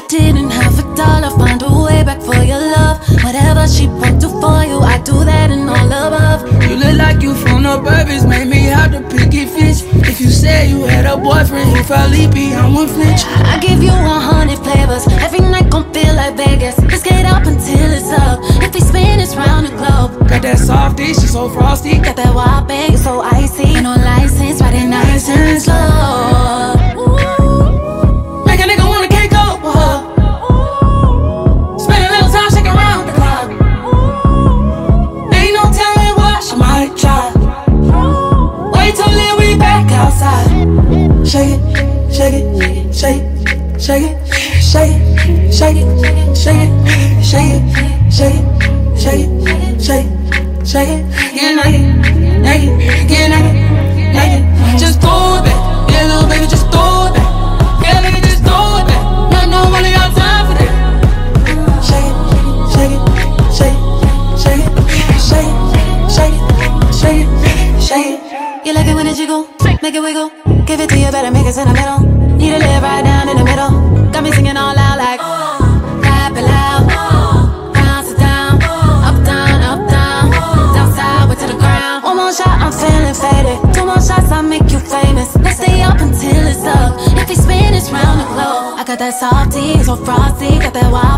didn't have a dollar, find a way back for your love. Whatever she won't do for you, I do that and all above. You look like you from the purpose, made me have to pick it fish. If you say you had a boyfriend, he'd probably be on one flinch. I give you 100 flavors, every night gon' feel like Vegas. Let's get up until it's up, if we spin it's round the globe. Got that softy, she so frosty. Got that wild bang, so icy. Ain't no license, riding nice and slow. Make a nigga wanna cake over her. Spend a little time shaking around the clock. Ain't no telling what she might try. Wait till then we back outside. Shake it, shake it, shake it, shake it, shake it, shake it, shake it, shake it, shake it, shake it, shake it, shake it. Get naked, naked, get naked, naked. Just throw it back, yeah, little baby, just throw it back. Yeah, nigga, just throw it back. No money, got time for that. Shake it, shake it, shake it, shake it, shake it, shake it, shake it, shake it. You like it when it jiggle, make it wiggle. Give it to you, better make it sentimental. Need to live right down in the middle. Got me singing all out like clap it loud, bounce it down, up down, down sideways to the ground. One more shot, I'm feeling faded. Two more shots, I'll make you famous. Let's stay up until it's up. If we spin, it's round the globe. I got that softy, so frosty, got that wild.